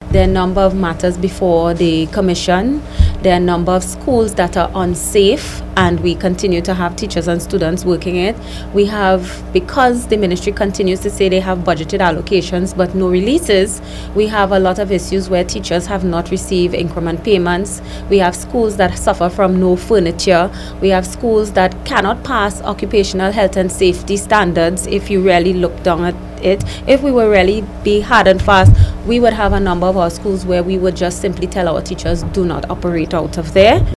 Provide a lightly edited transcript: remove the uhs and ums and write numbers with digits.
There are a number of matters before the commission. There are a number of schools that are unsafe, and we continue to have teachers and students working it. We have, because the ministry continues to say they have budgeted allocations but no releases, we have a lot of issues where teachers have not received increment payments. We have schools that suffer from no furniture. We have schools that cannot pass occupational health and safety standards. If you really look down at it, if we were really be hard and fast, we would have a number of our schools where we would just simply tell our teachers, do not operate out of there.